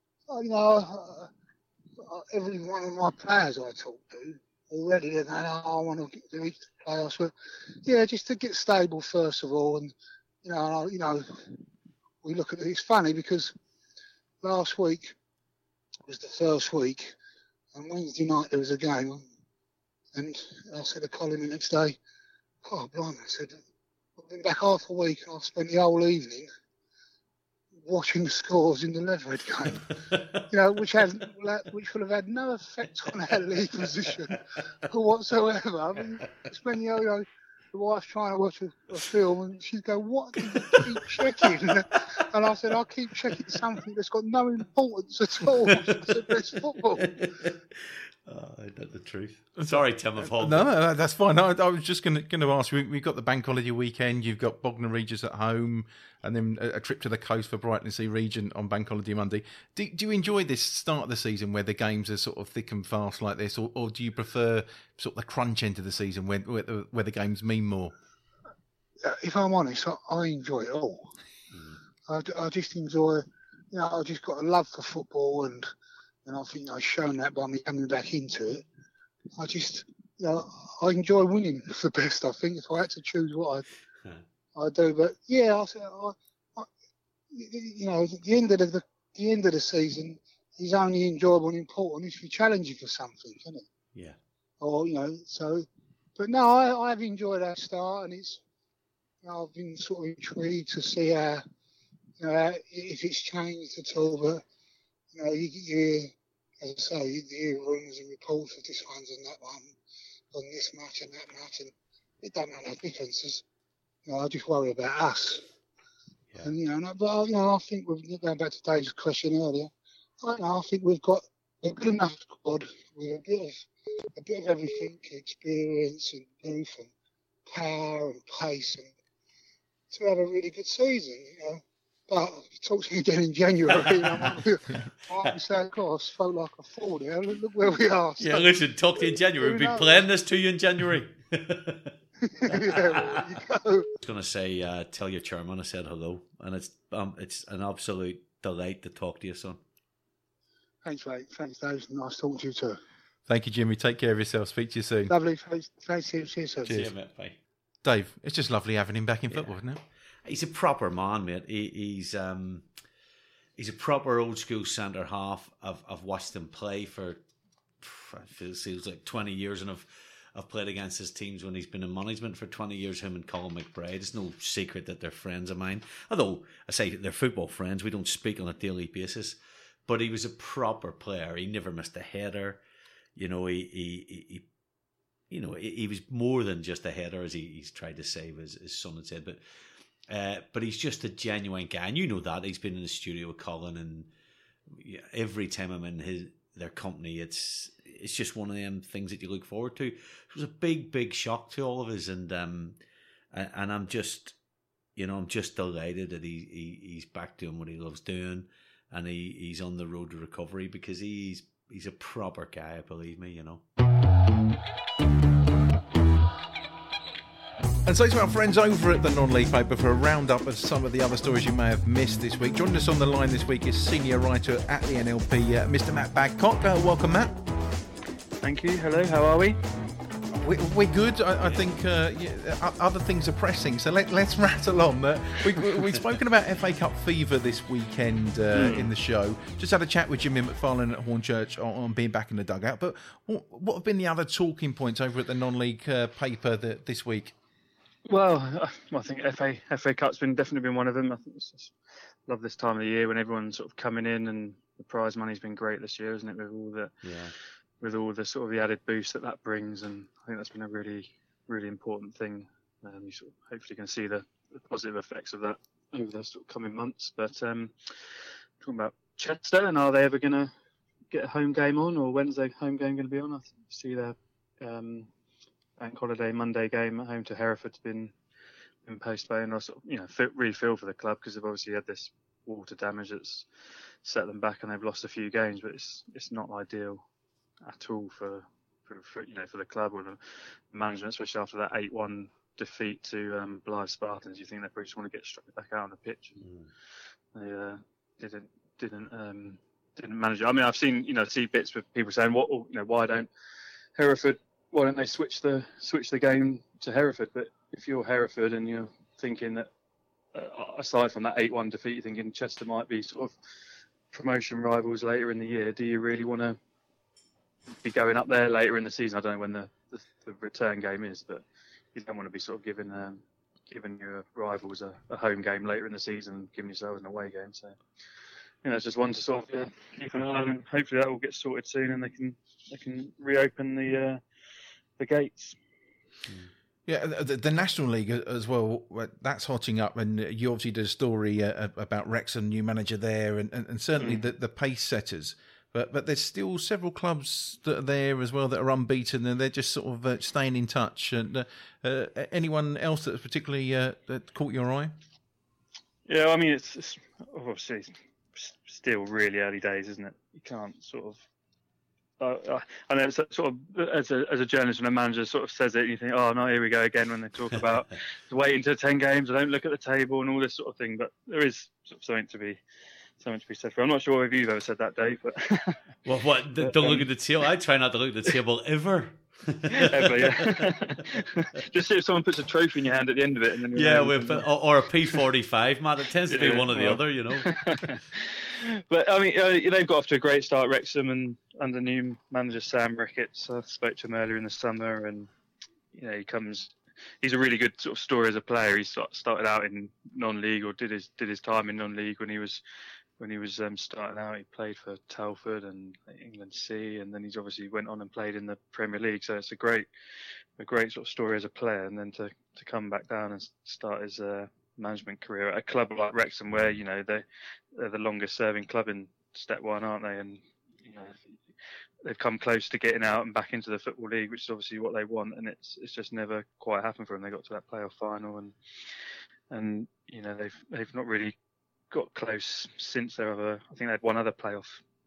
Speaker 6: every one of my players I talk to already, they're going, I want to get to the playoffs. But, just to get stable first of all. And, we look at it. It's funny because last week was the first week, and Wednesday night there was a game. And I said to Colin the next day, oh, blimey, I said, I've been back half a week and I've spent the whole evening watching the scores in the Leatherhead game, which will have had no effect on our league position whatsoever. I mean, it's when the wife's trying to watch a film and she'd go, what do you keep checking? And I said, I keep checking something that's got no importance at all. I said, it's football.
Speaker 2: Isn't that the truth? Sorry, Tim, I've hold.
Speaker 4: No, that's fine. I was just going to ask. We've got the bank holiday weekend. You've got Bognor Regis at home, and then a trip to the coast for Brighton Sea Region on bank holiday Monday. Do you enjoy this start of the season where the games are sort of thick and fast like this, or do you prefer sort of the crunch end of the season where the games mean more?
Speaker 6: If I'm honest, I enjoy it all. I just enjoy. I just got a love for football and I think I've shown that by me coming back into it. I just, I enjoy winning the best. I think if I had to choose what I do, but the end of the season is only enjoyable and important if you're challenging for something, isn't it?
Speaker 2: Yeah.
Speaker 6: Or but no, I have enjoyed our start, and it's, I've been sort of intrigued to see how, if it's changed at all. But you as I say, you hear rumours and reports of this one's and that one, on this match and that match, and it don't make no difference. I just worry about us. Yeah. And but I think we've going back to Dave's question earlier. I think we've got a good enough squad with a bit of everything, experience and youth and power and pace, and to have a really good season. But talk to you again in January. I'm saying, God, I felt like a fool there. Look where we are. So,
Speaker 2: Yeah, listen, talk to you in January. We'll be playing this to you in January.
Speaker 6: yeah, well, there you go.
Speaker 2: I was going to say, tell your chairman I said hello, and it's an absolute delight to talk to you, son.
Speaker 6: Thanks, mate. Thanks, Dave. Nice talking to you too.
Speaker 4: Thank you, Jimmy. Take care of yourself. Speak to you soon.
Speaker 6: Lovely. Thanks. See you soon.
Speaker 2: See you, mate. Bye.
Speaker 4: Dave, it's just lovely having him back in football, isn't it?
Speaker 2: He's a proper man, mate. He's a proper old school centre half. I've watched him play for it feels like 20 years, and I've played against his teams when he's been in management for 20 years. Him and Colin McBride. It's no secret that they're friends of mine. Although I say they're football friends, we don't speak on a daily basis. But he was a proper player. He never missed a header. You know, he was more than just a header, as he's tried to say, as his son had said. But he's just a genuine guy, and you know that. He's been in the studio with Colin, and every time I'm in their company, it's just one of them things that you look forward to. It was a big shock to all of us, and I'm just delighted that he's back doing what he loves doing, and he's on the road to recovery, because he's a proper guy, believe me, you know.
Speaker 4: And so to our friends over at the Non-League Paper for a roundup of some of the other stories you may have missed this week. Joining us on the line this week is senior writer at the NLP, Mr. Matt Badcock. Welcome, Matt.
Speaker 7: Thank you. Hello, how are we?
Speaker 4: We're good. I think other things are pressing, so let's rattle on. We've spoken about FA Cup fever this weekend in the show. Just had a chat with Jimmy McFarlane at Hornchurch on being back in the dugout. But what have been the other talking points over at the Non-League Paper this week?
Speaker 7: Well, I think FA Cup's definitely been one of them. I think it's just love this time of the year when everyone's sort of coming in, and the prize money's been great this year, isn't it? With all the sort of the added boost that brings, and I think that's been a really, really important thing. You sort of hopefully can see the positive effects of that over the sort of coming months. But talking about Chester, and are they ever going to get a home game on, or when's their home game going to be on? I see their Bank Holiday Monday game at home to Hereford's been postponed. I sort of, really feel for the club, because they've obviously had this water damage that's set them back, and they've lost a few games, but it's not ideal at all for the club or the management, especially after that 8-1 defeat to Blythe Spartans. You think they probably just want to get straight back out on the pitch. And they didn't manage it. I mean, I've seen see bits with people saying, why don't they switch the game to Hereford? But if you're Hereford and you're thinking that, aside from that 8-1 defeat, you're thinking Chester might be sort of promotion rivals later in the year, do you really want to be going up there later in the season? I don't know when the return game is, but you don't want to be sort of giving your rivals a home game later in the season and giving yourselves an away game. So, it's just one to sort of keep an eye on, and hopefully that will get sorted soon, and they can reopen the gates.
Speaker 4: Yeah, the National League as well, that's hotting up, and you obviously did a story about Wrexham, new manager there, and certainly the pace setters. But there's still several clubs that are there as well that are unbeaten, and they're just sort of staying in touch. And anyone else that's particularly that caught your eye?
Speaker 7: Yeah, I mean, it's obviously still really early days, isn't it? You can't sort of. I know it's sort of as a journalist and a manager sort of says it, and you think, oh no, here we go again when they talk about waiting to 10 games, I don't look at the table and all this sort of thing. But there is sort of something to be said for. I'm not sure if you've ever said that, Dave. But
Speaker 2: Well, what? Don't look at the table. I try not to look at the table ever.
Speaker 7: Ever, yeah. Just see if someone puts a trophy in your hand at the end of it, and then
Speaker 2: or a P45, Matt. It tends to be one or the other,
Speaker 7: But I mean, they've got off to a great start, Wrexham, and under new manager Sam Ricketts. I spoke to him earlier in the summer, and he's a really good sort of story as a player. He started out in non-league, or did his time in non-league when he was starting out. He played for Telford and England C, and then he's obviously went on and played in the Premier League. So it's a great sort of story as a player, and then to come back down and start his management career at a club like Wrexham, where they're the longest serving club in Step 1, aren't they? And they've come close to getting out and back into the Football League, which is obviously what they want, and it's just never quite happened for them. They got to that playoff final, and they've not really got close since their other. I think they had one other playoff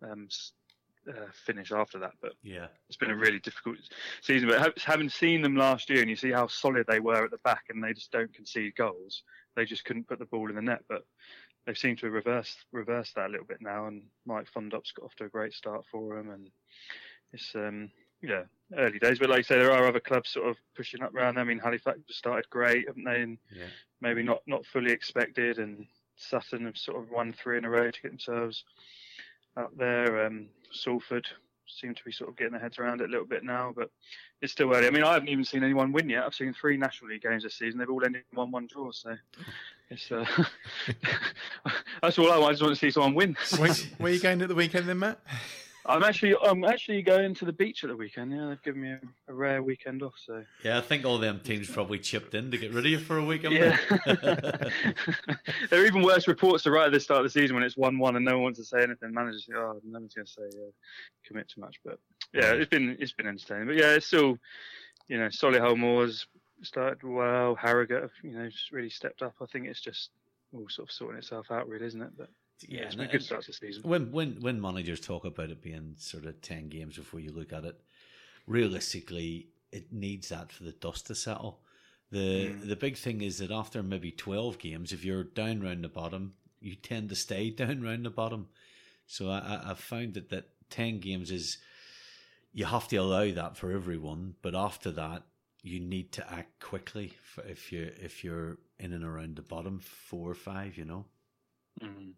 Speaker 7: finish after that, but
Speaker 2: yeah,
Speaker 7: it's been a really difficult season. But having seen them last year, and you see how solid they were at the back, and they just don't concede goals. They just couldn't put the ball in the net, but they seem to reverse that a little bit now. And Mike Fondop's got off to a great start for them, and it's early days. But like you say, there are other clubs sort of pushing up around them. I mean, Halifax have started great, haven't they? And maybe not fully expected. And Sutton have sort of won 3 in a row to get themselves up there. Salford seem to be sort of getting their heads around it a little bit now, but it's still early. I mean, I haven't even seen anyone win yet. I've seen 3 National League games this season. They've all ended in 1-1 draws. So it's that's all I want. I just want to see someone win.
Speaker 4: Where are you going at the weekend then, Matt?
Speaker 7: I'm actually going to the beach at the weekend. Yeah, they've given me a rare weekend off. So
Speaker 2: yeah, I think all them teams probably chipped in to get rid of you for a weekend.
Speaker 7: Yeah. There are even worse reports to write at the start of the season when it's 1-1 and no one wants to say anything. Managers think, no one's going to say commit too much. But yeah, it's been entertaining. But yeah, it's still, Solihull Moors started well. Harrogate have just really stepped up. I think it's just all sort of sorting itself out, really, isn't it? But yeah, it's been a good start to the season.
Speaker 2: When managers talk about it being sort of 10 games before you look at it, realistically, it needs that for the dust to settle. The big thing is that after maybe 12 games, if you're down round the bottom, you tend to stay down round the bottom. So I've found that 10 games is, you have to allow that for everyone, but after that, you need to act quickly if you're in and around the bottom 4 or 5,
Speaker 7: Mm-hmm.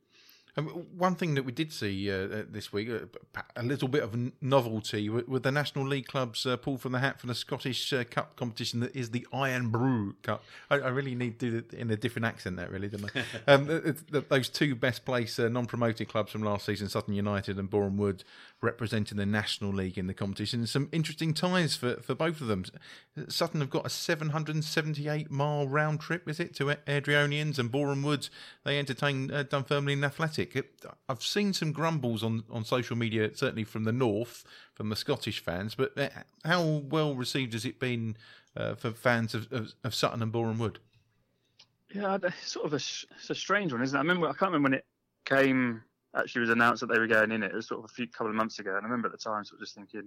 Speaker 4: One thing that we did see this week, a little bit of novelty, with the National League clubs pulled from the hat for the Scottish Cup competition that is the Iron Brew Cup. I really need to do it in a different accent, that really, don't I? Those 2 best placed non-promoted clubs from last season, Sutton United and Boreham Wood, representing the National League in the competition. Some interesting ties for both of them. Sutton have got a 778-mile round trip, is it, to Airdrieonians, and Boreham Wood, they entertain Dunfermline Athletic. I've seen some grumbles on social media, certainly from the north, from the Scottish fans, but how well received has it been for fans of Sutton and Boreham Wood?
Speaker 7: Yeah, it's sort of it's a strange one, isn't it? I can't remember when it actually was announced that they were going in it. It was sort of couple of months ago, and I remember at the time sort of just thinking,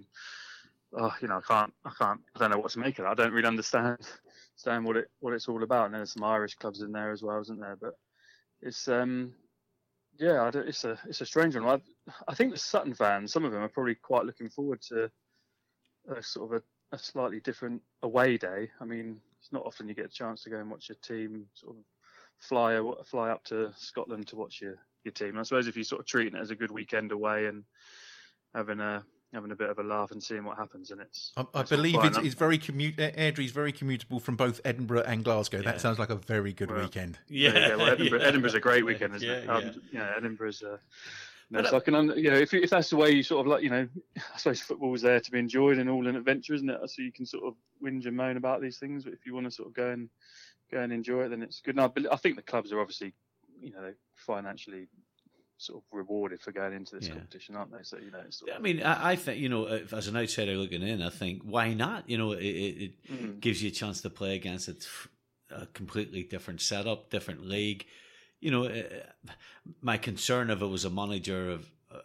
Speaker 7: I don't know what to make of it. I don't really understand what it's all about. And there's some Irish clubs in there as well, isn't there? But it's it's a strange one. I think the Sutton fans, some of them are probably quite looking forward to a sort of a slightly different away day. I mean, it's not often you get a chance to go and watch your team sort of fly up to Scotland to watch your team. And I suppose if you're sort of treating it as a good weekend away and having a bit of a laugh and seeing what happens, and
Speaker 4: I believe it's very Airdrie's very commutable from both Edinburgh and Glasgow. That sounds like a very good weekend.
Speaker 7: Edinburgh's a great weekend, isn't it? Edinburgh's it's like if that's the way you sort of I suppose football's there to be enjoyed and all an adventure, isn't it? So you can sort of whinge and moan about these things, but if you want to sort of go and enjoy it, then it's good. Now, I think the clubs are obviously financially sort of rewarded for going into this competition, aren't they? So
Speaker 2: I mean, I think as an outsider looking in, I think why not? It gives you a chance to play against a completely different setup, different league. My concern if it was a manager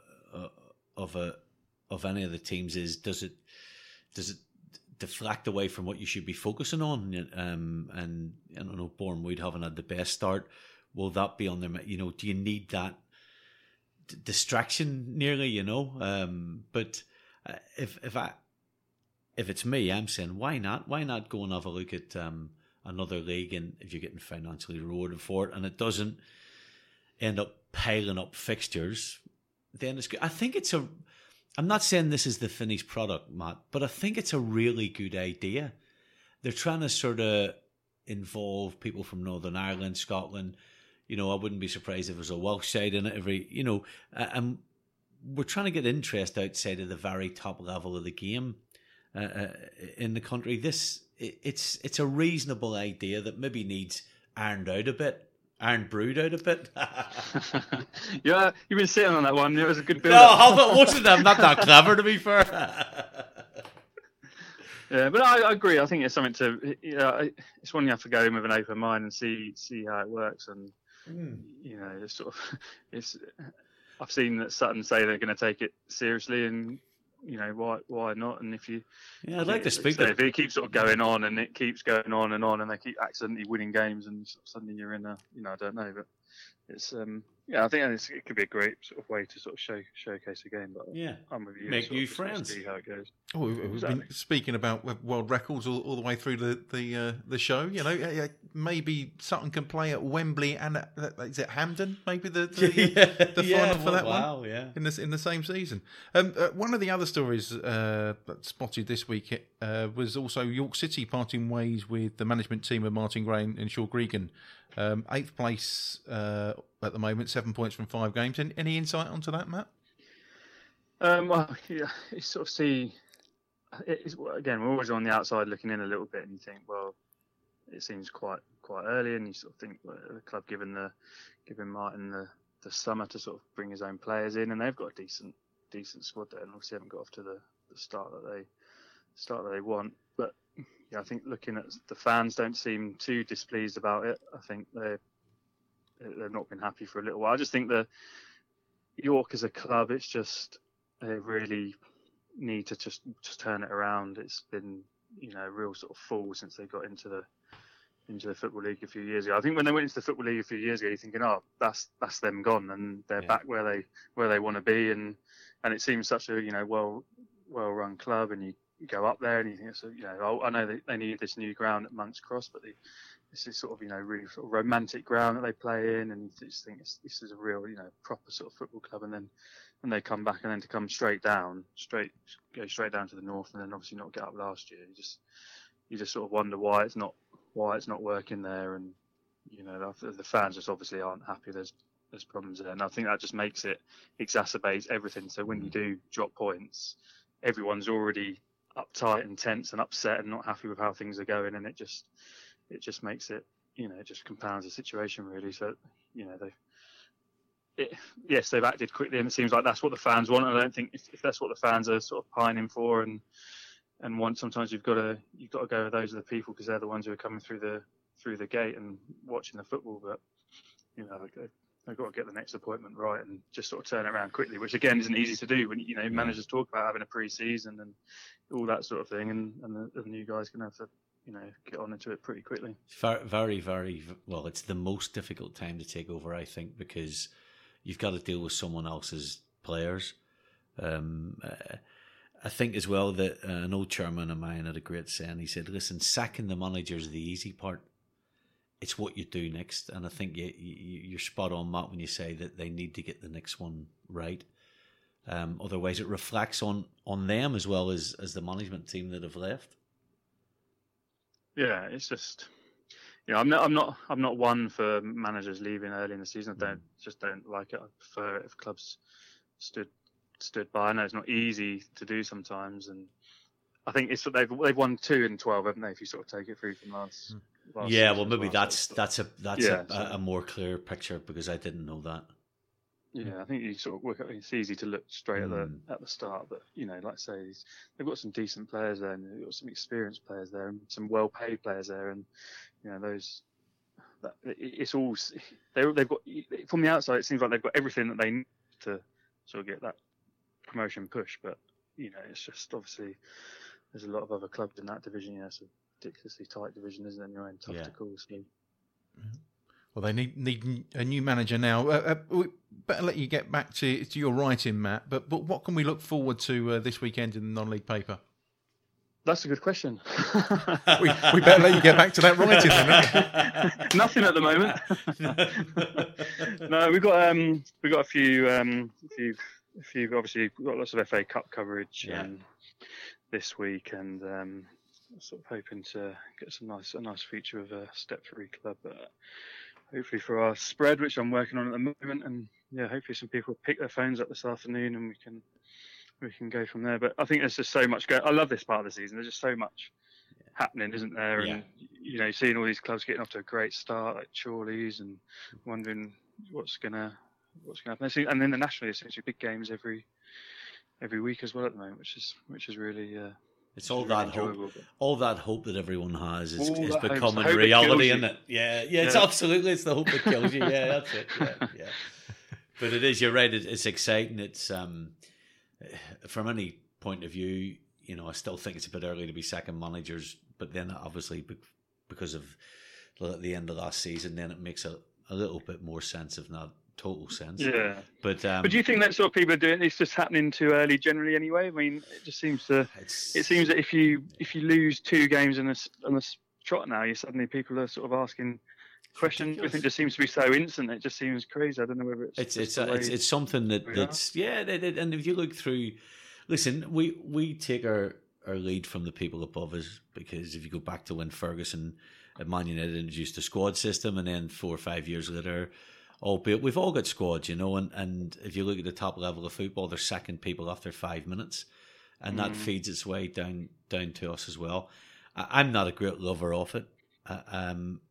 Speaker 2: of any of the teams is does it deflect away from what you should be focusing on? And I don't know, Boreham Wood haven't had the best start. Will that be on their? Do you need that distraction nearly? But if it's me, I'm saying why not? Why not go and have a look at another league, and if you're getting financially rewarded for it, and it doesn't end up piling up fixtures, then it's good. I think I'm not saying this is the finished product, Matt, but I think it's a really good idea. They're trying to sort of involve people from Northern Ireland, Scotland. I wouldn't be surprised if there was a Welsh side in it. And we're trying to get interest outside of the very top level of the game in the country. It's a reasonable idea that maybe needs ironed brewed out a bit.
Speaker 7: Yeah, you've been sitting on that one. It was a good build.
Speaker 2: No, I wasn't. I'm not that clever, to be fair.
Speaker 7: Yeah, but I agree. I think it's something to. It's one you have to go in with an open mind and see how it works. And you know, it's sort of it's. I've seen that Sutton say they're going to take it seriously, and you know why not? And if you
Speaker 2: I'd like to speak
Speaker 7: if it keeps sort of going on and it keeps going on, and they keep accidentally winning games, and suddenly you're in a, you know, I don't know, but it's I think it could be a great sort of way to sort of showcase a game. But I'm with you.
Speaker 2: Make new friends.
Speaker 7: See how it goes.
Speaker 4: Oh, we've been speaking about world records all the way through the show. You know, maybe Sutton can play at Wembley and is it Hampden? Maybe the final for that one.
Speaker 2: Yeah,
Speaker 4: in the same season. One of the other stories that spotted this week was also York City parting ways with the management team of Martin Gray and Shaw Gregan. 8th place at the moment, 7 points from 5 games. Any insight onto that, Matt?
Speaker 7: Well, yeah, you sort of see. Again, we're always on the outside looking in a little bit, and you think, well, it seems quite early, and you sort of think, well, the club giving Martin the summer to sort of bring his own players in, and they've got a decent squad there, and obviously haven't got off to the start that they want. But yeah, I think looking at the fans don't seem too displeased about it. I think they've not been happy for a little while. I just think the York as a club, it's just they really need to just turn it around. It's been, you know, a real sort of fall since they got into the Football League a few years ago. I think when they went into the Football League a few years ago, you're thinking, oh, that's them gone, and they're back where they want to be, and it seems such a, you know, well run club, and you go up there and you think, so, you know, I know they need this new ground at Monk's Cross, but this is sort of, you know, really sort of romantic ground that they play in, and you just think this is a real, you know, proper sort of football club. And then when they come back, and then to come go straight down to the north, and then obviously not get up last year, you just sort of wonder why it's not working there. And you know, the fans just obviously aren't happy. There's problems there, and I think that just makes it exacerbates everything. So when you do drop points, everyone's already uptight and tense and upset and not happy with how things are going, and it just makes it, you know, it just compounds the situation really. So, you know, they've acted quickly, and it seems like that's what the fans want. And I don't think if that's what the fans are sort of pining for and want, sometimes you've got to go with those are the people, because they're the ones who are coming through the gate and watching the football. But you know, they've got to get the next appointment right and just sort of turn it around quickly, which again isn't easy to do when, you know, managers talk about having a pre-season and all that sort of thing, and the new guys can have to, you know, get on into it pretty quickly.
Speaker 2: Very, very well. It's the most difficult time to take over, I think, because you've got to deal with someone else's players. I think as well that an old chairman of mine had a great saying. He said, "Listen, sacking the manager is the easy part. It's what you do next." And I think you're spot on, Matt, when you say that they need to get the next one right. Otherwise, it reflects on them as well as the management team that have left.
Speaker 7: Yeah, it's just, you know, I'm not one for managers leaving early in the season. I don't like it. I prefer it if clubs stood by. I know it's not easy to do sometimes, and I think it's they've won 2 in 12, haven't they? If you sort of take it through from last
Speaker 2: yeah, well, maybe that's a more clear picture, because I didn't know that.
Speaker 7: Yeah, I think you sort of work out, it's easy to look straight at the start, but you know, like I say, they've got some decent players there, and they've got some experienced players there, and some well-paid players there, and you know, it's all they've got from the outside. It seems like they've got everything that they need to sort of get that promotion push, but you know, it's just obviously there's a lot of other clubs in that division. Yeah, it's a ridiculously tight division, isn't it? And you're in tough to call. So.
Speaker 4: Well, they need a new manager now. We better let you get back to your writing, Matt. But what can we look forward to this weekend in the non-league paper?
Speaker 7: That's a good question.
Speaker 4: we better let you get back to that writing then.
Speaker 7: Nothing at the moment. No, we've got a few. Obviously, we've got lots of FA Cup coverage this week, and sort of hoping to get a nice feature of a Step 3 club. Hopefully for our spread, which I'm working on at the moment, and yeah, hopefully some people pick their phones up this afternoon, and we can go from there. But I think there's just so much going. I love this part of the season. There's just so much happening, isn't there? And you know, seeing all these clubs getting off to a great start, like Chorley's, and wondering what's gonna happen. And then the national, essentially big games every week as well at the moment, which is really
Speaker 2: It's all that hope. All that hope that everyone has is becoming
Speaker 7: hope
Speaker 2: reality, isn't it? Yeah. It's absolutely. It's the hope that kills you. Yeah, that's it. Yeah. But it is. You're right. It's exciting. It's from any point of view, I still think it's a bit early to be second managers. But then, obviously, because of the end of last season, then it makes a little bit more sense, if not total sense.
Speaker 7: Yeah.
Speaker 2: But
Speaker 7: do you think that's what people are doing? It's just happening too early generally anyway? I mean, it just seems to... It seems that if you lose 2 games on a trot now, people are sort of asking questions. Everything just seems to be so instant. It just seems crazy. I don't know whether
Speaker 2: it's something that's... Yeah, and if you look through... Listen, we take our lead from the people above us, because if you go back to when Ferguson at Man United introduced the squad system, and then 4 or 5 years later... Albeit we've all got squads, and if you look at the top level of football, they're sacking people after 5 minutes, and that feeds its way down to us as well. I'm not a great lover of it. I'm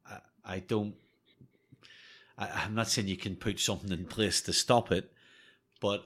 Speaker 2: not saying you can put something in place to stop it, but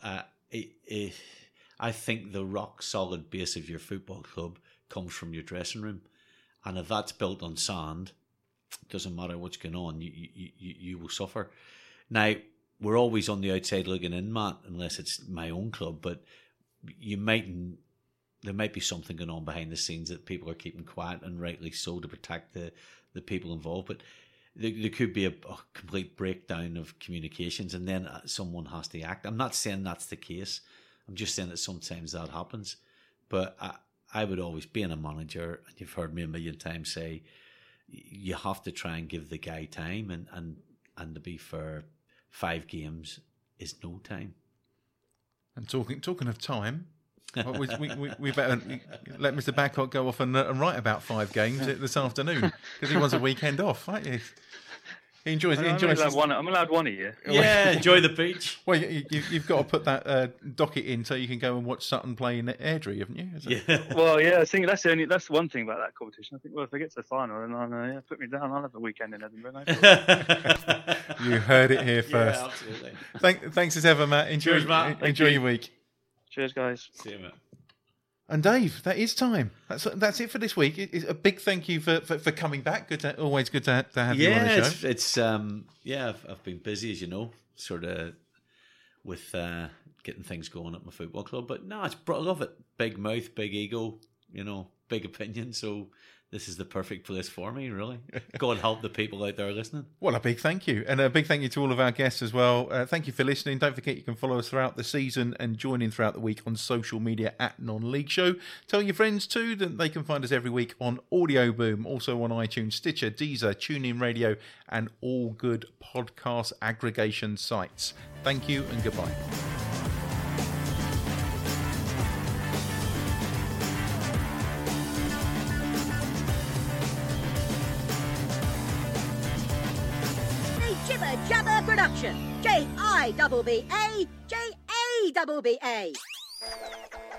Speaker 2: I think the rock solid base of your football club comes from your dressing room, and if that's built on sand, it doesn't matter what's going on, you will suffer. Now, we're always on the outside looking in, Matt, unless it's my own club, but there might be something going on behind the scenes that people are keeping quiet, and rightly so, to protect the people involved. But there could be a complete breakdown of communications, and then someone has to act. I'm not saying that's the case. I'm just saying that sometimes that happens. But I would always, being a manager, and you've heard me a million times say, you have to try and give the guy time, and to be fair, 5 games is no time.
Speaker 4: And talking of time, we better let Mr. Badcock go off and write about 5 games this afternoon, because he wants a weekend off, right? He enjoys.
Speaker 7: I'm allowed one a year.
Speaker 2: Yeah, enjoy the beach.
Speaker 4: Well, you've got to put that docket in so you can go and watch Sutton play in Airdrie, haven't you?
Speaker 7: Yeah. Well, yeah. I think that's one thing about that competition. I think, well, if they get to the final, then put me down. I'll have a weekend in Edinburgh. No
Speaker 4: You heard it here first.
Speaker 2: Yeah, absolutely.
Speaker 4: Thanks as ever, Matt. Enjoy your week.
Speaker 7: Cheers, guys.
Speaker 2: See you, Matt.
Speaker 4: And Dave, that is time. That's it for this week. It's a big thank you for coming back. Always good to have you on the show.
Speaker 2: It's I've been busy, as you know, sort of with getting things going at my football club. But no, I love it. Big mouth, big ego, big opinion. So this is the perfect place for me, really. Go and help the people out there listening.
Speaker 4: Well, a big thank you. And a big thank you to all of our guests as well. Thank you for listening. Don't forget you can follow us throughout the season and join in throughout the week on social media at Non-League Show. Tell your friends too that they can find us every week on Audio Boom, also on iTunes, Stitcher, Deezer, TuneIn Radio, and all good podcast aggregation sites. Thank you and goodbye.
Speaker 8: Jabber Production. JIBBA JABBA.